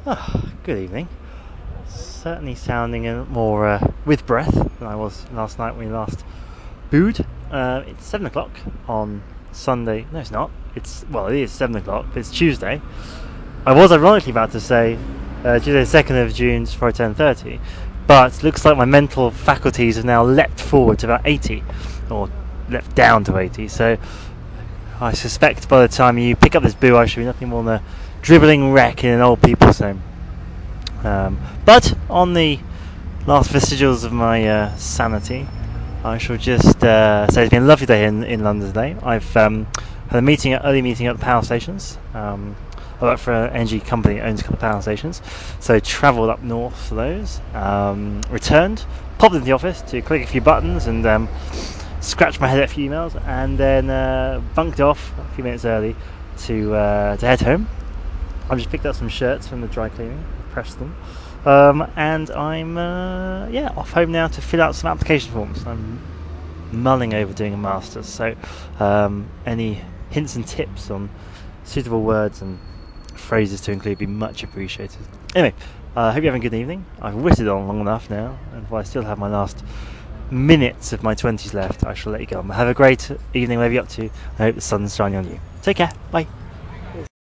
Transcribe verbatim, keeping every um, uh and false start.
Oh, good evening. Certainly sounding a more uh, with breath than I was last night when we last booed. Uh, it's seven o'clock on Sunday. No, it's not. It's well, it is seven o'clock, but it's Tuesday. I was ironically about to say uh, Tuesday, the second of June for ten thirty, but looks like my mental faculties have now leapt forward to about eighty, or leapt down to eighty. So I suspect by the time you pick up this boo, I should be nothing more than a dribbling wreck in an old people's home. Um, but on the last vestigials of my uh, sanity, I shall just uh, say it's been a lovely day in, in London today. I've um, had a meeting, an early meeting at the power stations. Um, I work for an energy company that owns a couple of power stations, so travelled up north for those. Um, returned, popped into the office to click a few buttons and um, scratch my head at a few emails, and then uh, bunked off a few minutes early to uh, to head home. I've just picked up some shirts from the dry cleaning, pressed them, um, and I'm uh, yeah off home now to fill out some application forms. I'm mulling over doing a master's, so um, any hints and tips on suitable words and phrases to include would be much appreciated. Anyway, I uh, hope you're having a good evening. I've whittled on long enough now, and while I still have my last minutes of my twenties left, I shall let you go on. Have a great evening, whatever you're up to. I hope the sun's shining on you. Take care. Bye.